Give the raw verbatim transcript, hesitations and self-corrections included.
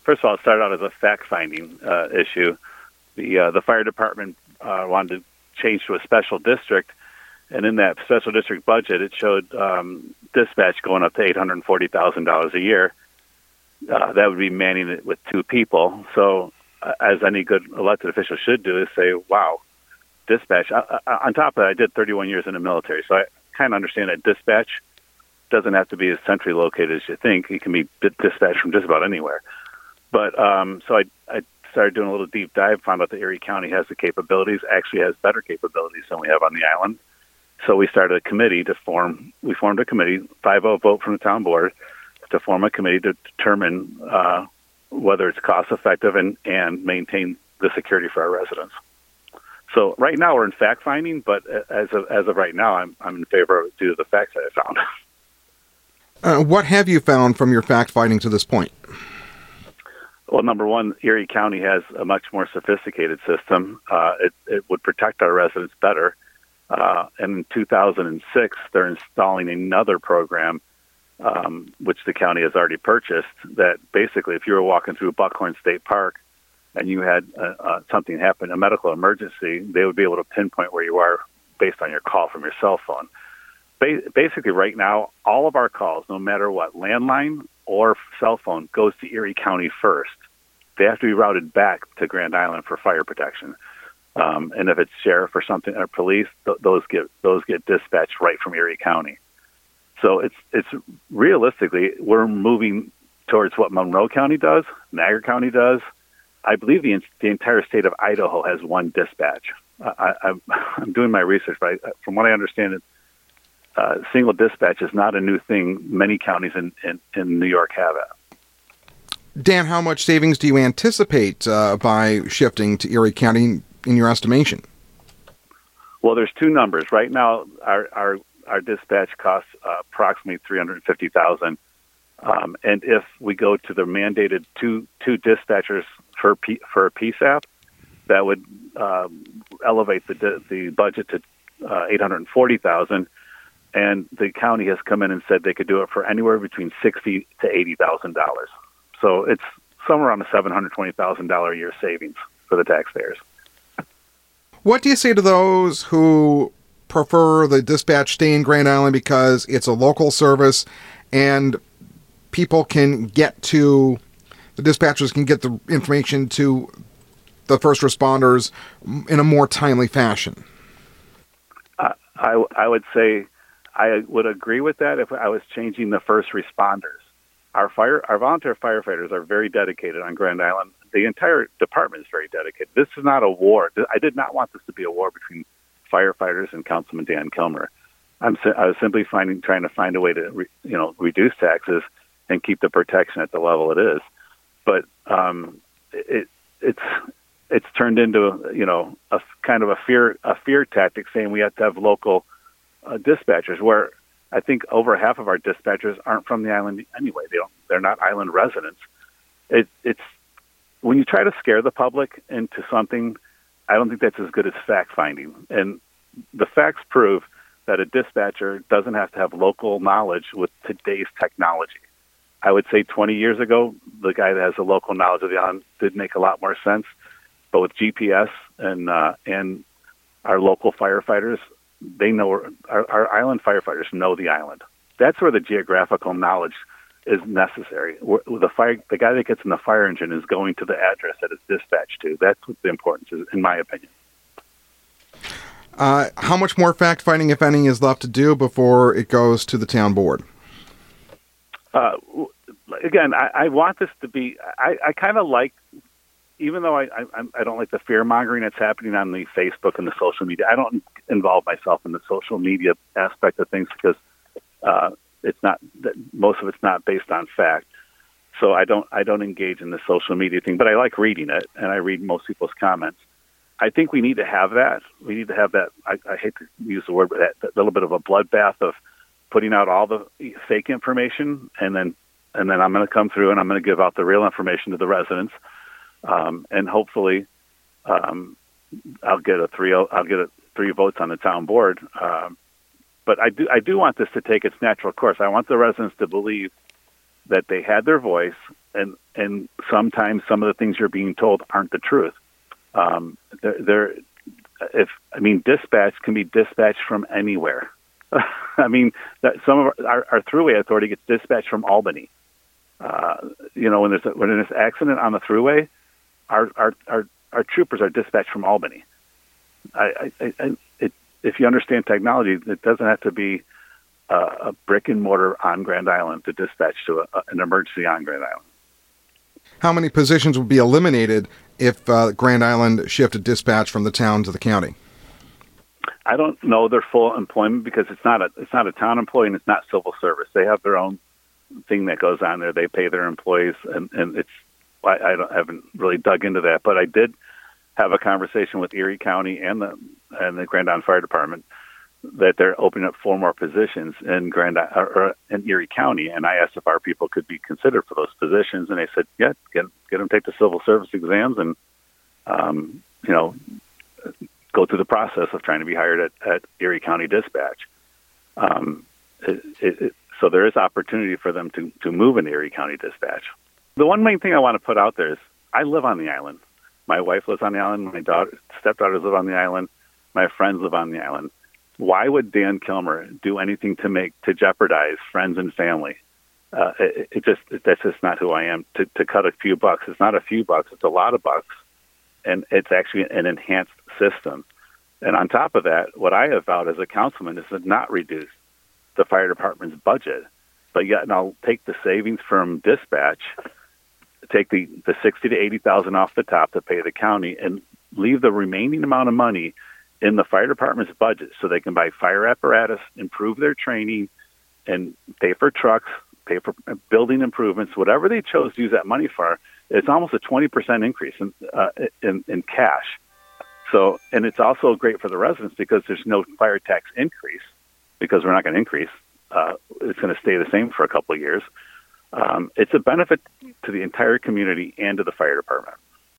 first of all, it started out as a fact-finding uh, issue. The uh, the fire department uh, wanted to change to a special district, and in that special district budget, it showed um, dispatch going up to eight hundred forty thousand dollars a year. Uh, that would be manning it with two people. So, uh, as any good elected official should do, is say, wow, dispatch. Uh, uh, on top of that, I did thirty-one years in the military, so I kind of understand that dispatch doesn't have to be as centrally located as you think. It can be dispatched from just about anywhere. But um, so I, I started doing a little deep dive, found out that Erie County has the capabilities, actually has better capabilities than we have on the island. So we started a committee to form, we formed a committee, five oh vote from the town board, to form a committee to determine uh, whether it's cost effective and, and maintain the security for our residents. So right now we're in fact finding, but as of, as of right now, I'm, I'm in favor of it due to the facts that I found. Uh, what have you found from your fact finding to this point? Well, number one, Erie County has a much more sophisticated system. Uh, it, it would protect our residents better. Uh, and in two thousand six, they're installing another program, um, which the county has already purchased, that basically if you were walking through Buckhorn State Park and you had uh, uh, something happen, a medical emergency, they would be able to pinpoint where you are based on your call from your cell phone. Ba- basically, right now, all of our calls, no matter what, landline or cell phone, goes to Erie County first. They have to be routed back to Grand Island for fire protection. Um, and if it's sheriff or something or police, th- those get those get dispatched right from Erie County. So it's it's realistically we're moving towards what Monroe County does, Niagara County does. I believe the the entire state of Idaho has one dispatch. I, I, I'm doing my research, but I, from what I understand, it, uh, single dispatch is not a new thing. Many counties in, in, in New York have it. Dan, how much savings do you anticipate uh, by shifting to Erie County in your estimation? Well, there's two numbers. Right now, our our, our dispatch costs uh, approximately three hundred fifty thousand dollars. Um, and if we go to the mandated two two dispatchers for P, for a P S A P, that would um, elevate the the budget to uh, eight hundred forty thousand dollars. And the county has come in and said they could do it for anywhere between sixty thousand to eighty thousand dollars. So it's somewhere around a seven hundred twenty thousand dollars a year savings for the taxpayers. What do you say to those who prefer the dispatch stay in Grand Island because it's a local service and people can get to, the dispatchers can get the information to the first responders in a more timely fashion? Uh, I, I would say I would agree with that if I was changing the first responders. Our fire, our volunteer firefighters are very dedicated on Grand Island. The entire department is very dedicated. This is not a war. I did not want this to be a war between firefighters and Councilman Dan Kilmer. I'm, I was simply finding, trying to find a way to, re, you know, reduce taxes and keep the protection at the level it is. But um, it, it's it's turned into, you know, a kind of a fear a fear tactic, saying we have to have local uh, dispatchers, where I think over half of our dispatchers aren't from the island anyway. They don't. They're not island residents. It, it's when you try to scare the public into something, I don't think that's as good as fact finding. And the facts prove that a dispatcher doesn't have to have local knowledge with today's technology. I would say twenty years ago, the guy that has the local knowledge of the island did make a lot more sense. But with G P S and uh, and our local firefighters, they know our, our island firefighters know the island. That's where the geographical knowledge is necessary. The fire, the guy that gets in the fire engine is going to the address that it's dispatched to. That's what the importance is, in my opinion. Uh, how much more fact-finding, if any, is left to do before it goes to the town board? Uh, again, I, I want this to be, I, I kind of like, even though I, I I don't like the fear-mongering that's happening on the Facebook and the social media, I don't involve myself in the social media aspect of things because uh, it's not, most of it's not based on fact. So I don't I don't engage in the social media thing, but I like reading it, and I read most people's comments. I think we need to have that. We need to have that, I, I hate to use the word, but that, that little bit of a bloodbath of putting out all the fake information, and then and then I'm going to come through and I'm going to give out the real information to the residents. Um, and hopefully, um, I'll get a three. I'll get a three votes on the town board. Um, but I do. I do want this to take its natural course. I want the residents to believe that they had their voice and and sometimes some of the things you're being told aren't the truth. Um, they're, they're if I mean, dispatch can be dispatched from anywhere. I mean, that some of our, our, our thruway authority gets dispatched from Albany. Uh, you know, when there's a, when there's an accident on the thruway, our our our, our troopers are dispatched from Albany. I, I, I it, if you understand technology, it doesn't have to be uh, a brick and mortar on Grand Island to dispatch to a, an emergency on Grand Island. How many positions would be eliminated if uh, Grand Island shifted dispatch from the town to the county? I don't know their full employment because it's not a it's not a town employee and it's not civil service. They have their own thing that goes on there. They pay their employees, and, and it's I, I don't haven't really dug into that, but I did have a conversation with Erie County and the and the Grand Island Fire Department that they're opening up four more positions in Grand or in Erie County, and I asked if our people could be considered for those positions, and they said, yeah, get get them to take the civil service exams and um, you know. go through the process of trying to be hired at, at Erie County Dispatch. Um, it, it, it, so there is opportunity for them to, to move in Erie County Dispatch. The one main thing I want to put out there is I live on the island. My wife lives on the island. My daughter, stepdaughters live on the island. My friends live on the island. Why would Dan Kilmer do anything to make to jeopardize friends and family? Uh, it, it just it, that's just not who I am. To, to cut a few bucks, it's not a few bucks. It's a lot of bucks. And it's actually an enhanced system. And on top of that, what I have vowed as a councilman is to not reduce the fire department's budget, but yet and I'll take the savings from dispatch, take the, the sixty to eighty thousand off the top to pay the county, and leave the remaining amount of money in the fire department's budget so they can buy fire apparatus, improve their training, and pay for trucks, pay for building improvements, whatever they chose to use that money for. It's almost a twenty percent increase in, uh, in in cash. So, and it's also great for the residents because there's no fire tax increase because we're not going to increase. Uh, it's going to stay the same for a couple of years. Um, it's a benefit to the entire community and to the fire department.